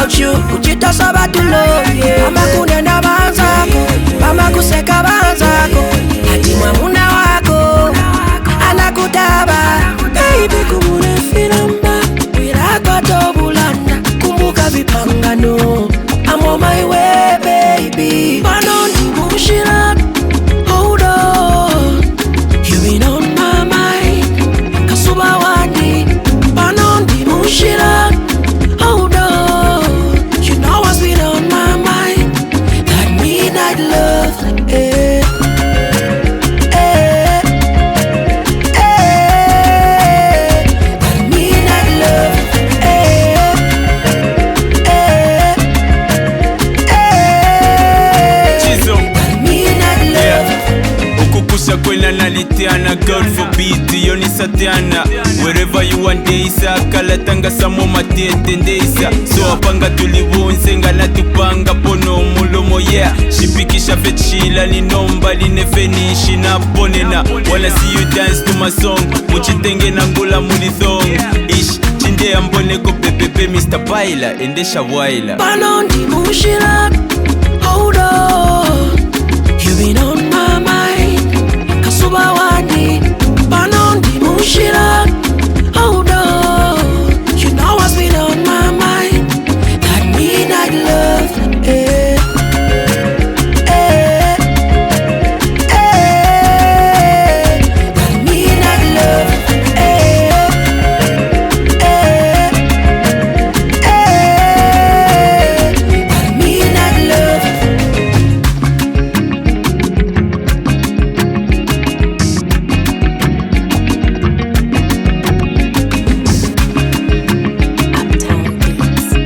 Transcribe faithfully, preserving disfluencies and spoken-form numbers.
about you. Uchita sabatulo, yeah. Mama kunena banzako, mama kuseka banzako. Hati mwamuna wako, anakutaba. Baby kumune filamba, wila koto bulanda. Kumbuka vipangano, I'm on my way baby. Panoni mushira, hold on. You been on my mind, kasuba wani. Panoni mushira, hold on. You know what's been on my mind, that midnight love, eh. Kwena nalitiana, God forbid yoni satiana. Wherever you want deisa, kalatanga samo matete ndeisa. So apanga tulibunze ngana tupanga pono mulomo yeah. Shipikisha fetchila ni nomba linefenishi na ponena. Wanna see you dance to my song, muchitenge na ngula mulithong. Ish, chinde ambone ko pepepe Mister Baila, endesha waila. Panondi mushila, hold on.